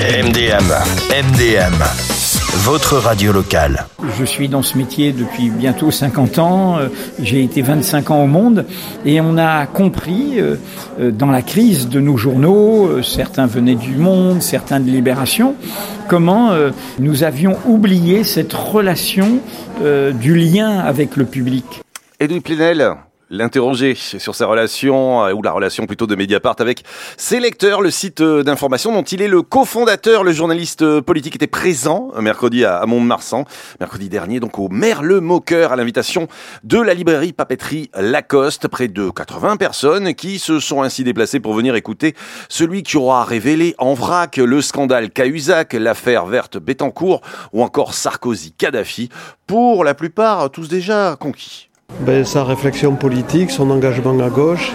MDM, votre radio locale. Je suis dans ce métier depuis bientôt 50 ans, j'ai été 25 ans au Monde et on a compris dans la crise de nos journaux, certains venaient du Monde, certains de Libération, comment nous avions oublié cette relation du lien avec le public. Edoui Plenel, l'interroger sur sa relation, ou la relation plutôt de Mediapart avec ses lecteurs, le site d'information dont il est le cofondateur. Le journaliste politique était présent mercredi à Mont-de-Marsan, mercredi dernier, donc au Merle-Moqueur, à l'invitation de la librairie papeterie Lacoste. Près de 80 personnes qui se sont ainsi déplacées pour venir écouter celui qui aura révélé en vrac le scandale Cahuzac, l'affaire verte Bettencourt ou encore Sarkozy-Kadhafi, pour la plupart tous déjà conquis. Sa réflexion politique, son engagement à gauche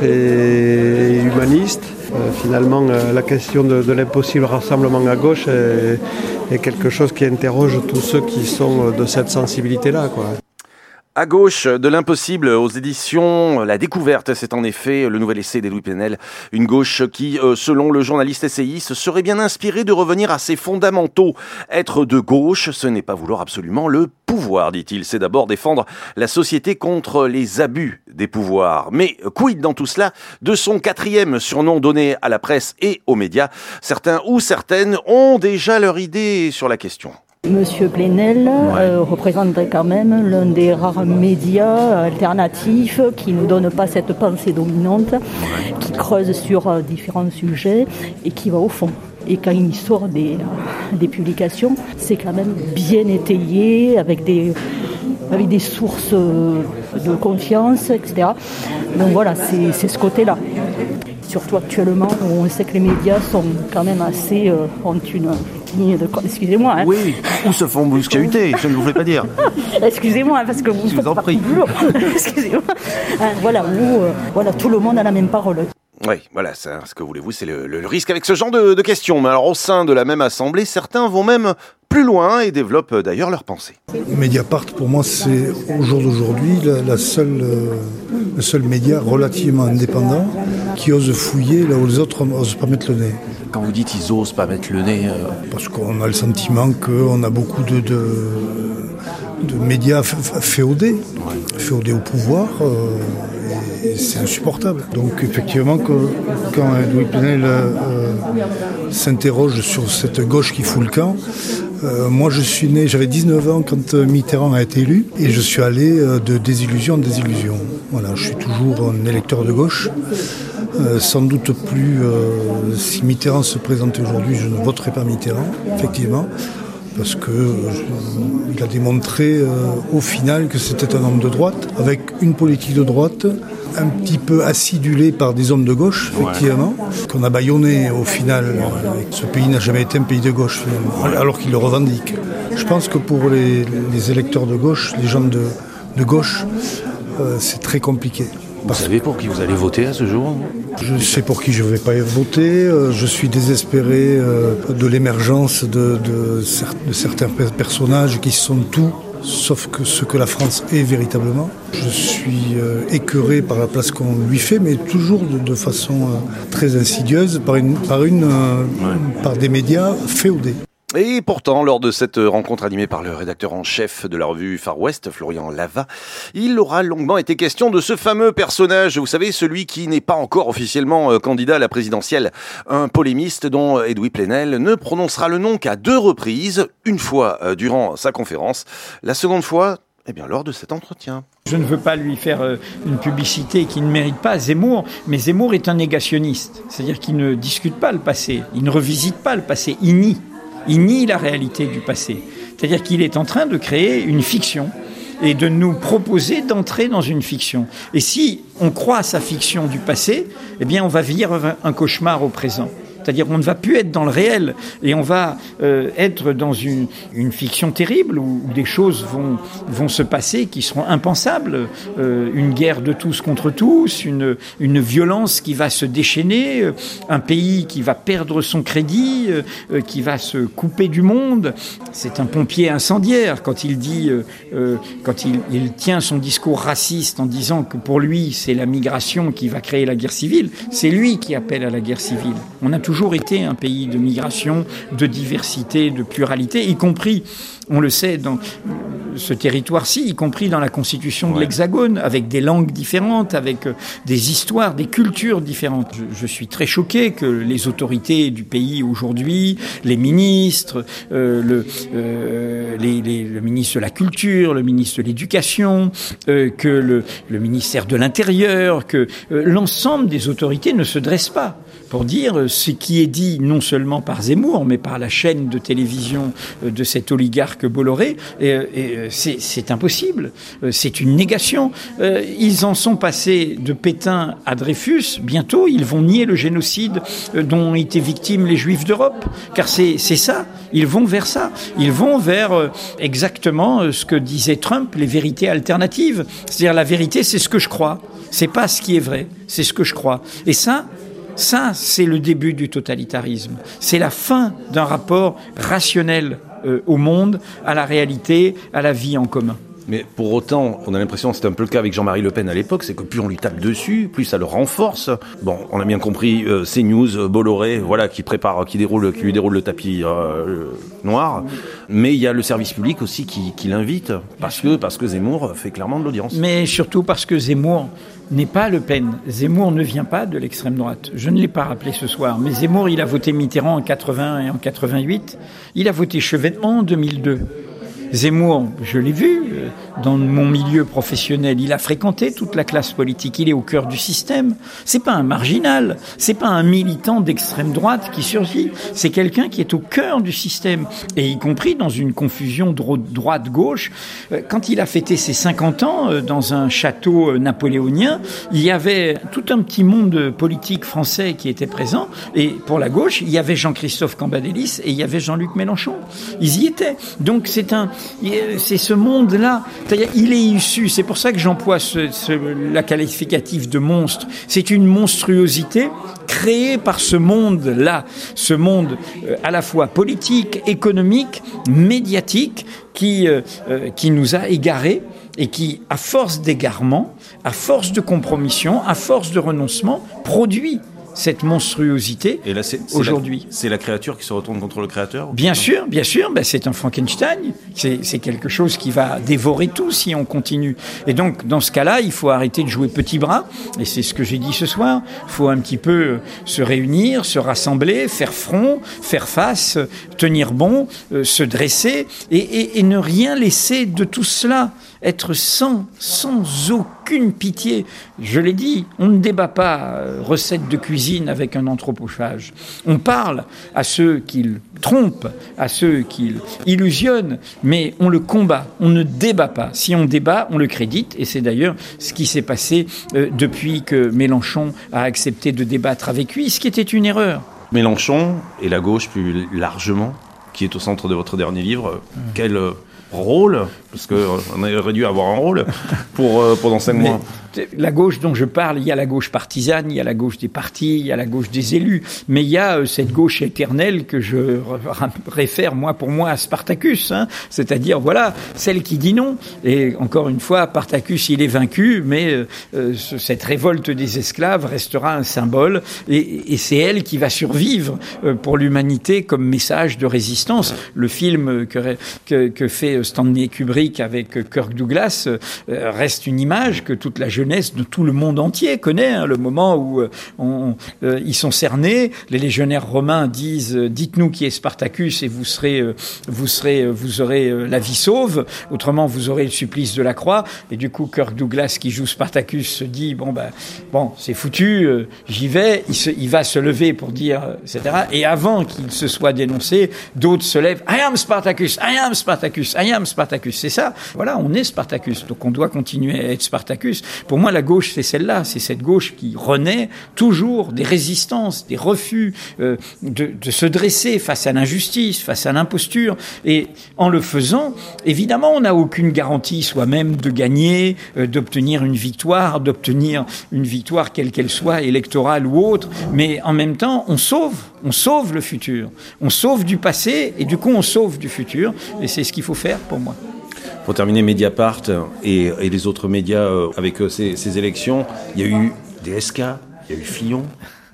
et humaniste. Finalement, la question de l'impossible rassemblement à gauche est quelque chose qui interroge tous ceux qui sont de cette sensibilité-là, quoi. À gauche de l'impossible aux éditions La Découverte, c'est en effet le nouvel essai d'Edoui Plenel. Une gauche qui, selon le journaliste essayiste, serait bien inspirée de revenir à ses fondamentaux. Être de gauche, ce n'est pas vouloir absolument le pouvoir, dit-il. C'est d'abord défendre la société contre les abus des pouvoirs. Mais quid dans tout cela de son quatrième surnom donné à la presse et aux médias? Certains ou certaines ont déjà leur idée sur la question. Monsieur Plenel représenterait quand même l'un des rares médias alternatifs qui ne donne pas cette pensée dominante, qui creuse sur différents sujets et qui va au fond. Et quand il sort des publications, c'est quand même bien étayé, avec des sources de confiance, etc. Donc voilà, c'est ce côté-là. Surtout actuellement, où on sait que les médias sont quand même assez... ont une ligne de... Excusez-moi. Oui, ou se font bouscahuter, je ne vous fais pas dire. Excusez-moi, parce que vous faites partie du lot. Excusez-moi. Voilà, où tout le monde a la même parole. Oui, voilà, ça, ce que voulez-vous, c'est le risque avec ce genre de questions. Mais alors, au sein de la même assemblée, certains vont même plus loin et développent d'ailleurs leurs pensées. Mediapart, pour moi, c'est au jour d'aujourd'hui le seul média relativement indépendant qui ose fouiller là où les autres n'osent pas mettre le nez. Quand vous dites ils osent pas mettre le nez... Parce qu'on a le sentiment qu'on a beaucoup de médias féodés au pouvoir, et c'est insupportable. Donc effectivement, quand Edoui Plenel s'interroge sur cette gauche qui fout le camp, moi je suis né, j'avais 19 ans quand Mitterrand a été élu, et je suis allé de désillusion en désillusion. Voilà, je suis toujours un électeur de gauche. Sans doute plus, si Mitterrand se présentait aujourd'hui, je ne voterai pas Mitterrand, effectivement, parce qu'il a démontré au final que c'était un homme de droite, avec une politique de droite un petit peu acidulée par des hommes de gauche, effectivement, qu'on a bâillonné au final. Ce pays n'a jamais été un pays de gauche, finalement, alors qu'il le revendique. Je pense que pour les électeurs de gauche, les gens de gauche, c'est très compliqué. Vous savez pour qui vous allez voter à ce jour ? Je sais pour qui je ne vais pas voter. Je suis désespéré de l'émergence de certains personnages qui sont tout sauf que ce que la France est véritablement. Je suis écœuré par la place qu'on lui fait, mais toujours de façon très insidieuse par des médias féodés. Et pourtant, lors de cette rencontre animée par le rédacteur en chef de la revue Far West, Florian Lava, il aura longuement été question de ce fameux personnage, vous savez, celui qui n'est pas encore officiellement candidat à la présidentielle, un polémiste dont Edoui Plenel ne prononcera le nom qu'à 2 reprises, une fois durant sa conférence, la seconde fois, lors de cet entretien. Je ne veux pas lui faire une publicité qui ne mérite pas Zemmour, mais Zemmour est un négationniste, c'est-à-dire qu'il ne discute pas le passé, il ne revisite pas le passé, il nie la réalité du passé. C'est-à-dire qu'il est en train de créer une fiction et de nous proposer d'entrer dans une fiction. Et si on croit à sa fiction du passé, on va vivre un cauchemar au présent. C'est-à-dire qu'on ne va plus être dans le réel et on va être dans une fiction terrible où des choses vont se passer qui seront impensables. Une guerre de tous contre tous, une violence qui va se déchaîner, un pays qui va perdre son crédit, qui va se couper du monde. C'est un pompier incendiaire quand il dit, quand il tient son discours raciste en disant que pour lui c'est la migration qui va créer la guerre civile. C'est lui qui appelle à la guerre civile. On a toujours toujours été un pays de migration, de diversité, de pluralité, y compris, on le sait, dans ce territoire-ci, y compris dans la constitution de l'Hexagone, avec des langues différentes, avec des histoires, des cultures différentes. Je suis très choqué que les autorités du pays aujourd'hui, les ministres, le ministre de la Culture, le ministre de l'Éducation, que le ministère de l'Intérieur, que l'ensemble des autorités ne se dressent pas pour dire ce qui est dit non seulement par Zemmour, mais par la chaîne de télévision de cet oligarque Bolloré. C'est impossible. C'est une négation. Ils en sont passés de Pétain à Dreyfus. Bientôt, ils vont nier le génocide dont étaient victimes les Juifs d'Europe. Car c'est ça. Ils vont vers ça. Ils vont vers exactement ce que disait Trump, les vérités alternatives. C'est-à-dire la vérité, c'est ce que je crois. C'est pas ce qui est vrai. C'est ce que je crois. Et ça, c'est le début du totalitarisme. C'est la fin d'un rapport rationnel au monde, à la réalité, à la vie en commun. Mais pour autant, on a l'impression, c'était un peu le cas avec Jean-Marie Le Pen à l'époque, c'est que plus on lui tape dessus, plus ça le renforce. Bon, on a bien compris, CNews, Bolloré, voilà, qui lui déroule le tapis noir. Mais il y a le service public aussi qui l'invite, parce que Zemmour fait clairement de l'audience. Mais surtout parce que Zemmour n'est pas Le Pen. Zemmour ne vient pas de l'extrême droite. Je ne l'ai pas rappelé ce soir, mais Zemmour, il a voté Mitterrand en 80 et en 88. Il a voté Chevènement en 2002. Zemmour, je l'ai vu dans mon milieu professionnel, il a fréquenté toute la classe politique, il est au cœur du système. C'est pas un marginal, c'est pas un militant d'extrême droite qui surgit, c'est quelqu'un qui est au cœur du système, et y compris dans une confusion droite-gauche. Quand il a fêté ses 50 ans dans un château napoléonien, il y avait tout un petit monde politique français qui était présent, et pour la gauche, il y avait Jean-Christophe Cambadélis et il y avait Jean-Luc Mélenchon. Ils y étaient. Donc c'est ce monde-là. C'est-à-dire, il est issu. C'est pour ça que j'emploie la qualificatif de monstre. C'est une monstruosité créée par ce monde-là. Ce monde à la fois politique, économique, médiatique, qui nous a égarés et qui, à force d'égarement, à force de compromission, à force de renoncement, produit cette monstruosité. Et là, aujourd'hui. C'est la créature qui se retourne contre le créateur? Bien sûr. Ben, c'est un Frankenstein. C'est quelque chose qui va dévorer tout si on continue. Et donc, dans ce cas-là, il faut arrêter de jouer petit bras. Et c'est ce que j'ai dit ce soir. Il faut un petit peu se réunir, se rassembler, faire front, faire face, tenir bon, se dresser et ne rien laisser de tout cela. Être sans aucune pitié. Je l'ai dit, on ne débat pas recette de cuisine avec un anthropophage. On parle à ceux qu'ils trompent, à ceux qu'ils illusionnent, mais on le combat, on ne débat pas. Si on débat, on le crédite, et c'est d'ailleurs ce qui s'est passé depuis que Mélenchon a accepté de débattre avec lui, ce qui était une erreur. Mélenchon et la gauche plus largement, qui est au centre de votre dernier livre, quel rôle, parce qu'on aurait dû avoir un rôle pendant 5 mois. La gauche dont je parle, il y a la gauche partisane, il y a la gauche des partis, il y a la gauche des élus, mais il y a cette gauche éternelle que je réfère pour moi à Spartacus, c'est-à-dire voilà, celle qui dit non. Et encore une fois, Spartacus il est vaincu, mais cette révolte des esclaves restera un symbole, et c'est elle qui va survivre pour l'humanité comme message de résistance. Le film que fait Stanley Kubrick avec Kirk Douglas reste une image que toute la jeunesse de tout le monde entier connaît, le moment où ils sont cernés, les légionnaires romains disent dites-nous qui est Spartacus et vous aurez la vie sauve, autrement vous aurez le supplice de la croix. Et du coup Kirk Douglas qui joue Spartacus se dit bon c'est foutu, j'y vais. Il va se lever pour dire etc. Et avant qu'il se soit dénoncé, d'autres se lèvent. I am Spartacus, I am Spartacus, I am Spartacus. C'est ça. Voilà, on est Spartacus, donc on doit continuer à être Spartacus. Pour moi, la gauche, c'est celle-là. C'est cette gauche qui renaît toujours des résistances, des refus, de se dresser face à l'injustice, face à l'imposture. Et en le faisant, évidemment, on n'a aucune garantie soi-même de gagner, d'obtenir une victoire quelle qu'elle soit, électorale ou autre. Mais en même temps, on sauve le futur. On sauve du passé et du coup, on sauve du futur. Et c'est ce qu'il faut faire pour moi. Pour terminer, Mediapart et les autres médias avec ces élections, il y a eu DSK, il y a eu Fillon,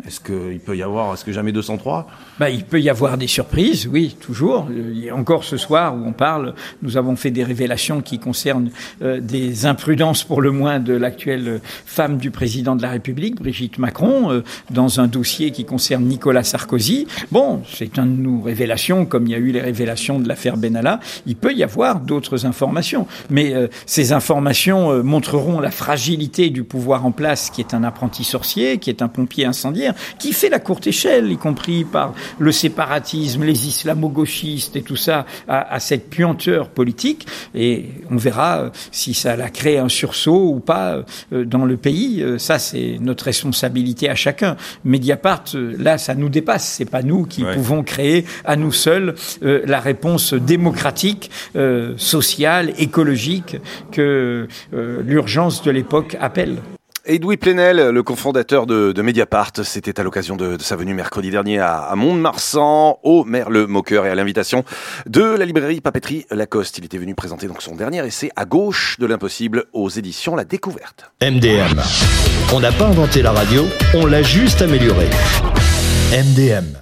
Est-ce que jamais 203 ? Il peut y avoir des surprises, oui, toujours. Et encore ce soir où on parle, nous avons fait des révélations qui concernent des imprudences pour le moins de l'actuelle femme du président de la République, Brigitte Macron, dans un dossier qui concerne Nicolas Sarkozy. Bon, c'est une de nos révélations, comme il y a eu les révélations de l'affaire Benalla. Il peut y avoir d'autres informations. Mais ces informations montreront la fragilité du pouvoir en place, qui est un apprenti sorcier, qui est un pompier incendiaire, qui fait la courte échelle, y compris par le séparatisme, les islamo-gauchistes et tout ça, à cette puanteur politique. Et on verra si ça a créé un sursaut ou pas dans le pays. Ça, c'est notre responsabilité à chacun. Mediapart, là, ça nous dépasse. C'est pas nous qui pouvons créer à nous seuls la réponse démocratique, sociale, écologique que l'urgence de l'époque appelle. Edoui Plenel, le cofondateur de Mediapart, c'était à l'occasion de sa venue mercredi dernier à Mont-de-Marsan, au Merle-Moqueur, et à l'invitation de la librairie papeterie Lacoste. Il était venu présenter donc son dernier essai À gauche de l'impossible aux éditions La Découverte. MDM. On n'a pas inventé la radio, on l'a juste améliorée. MDM.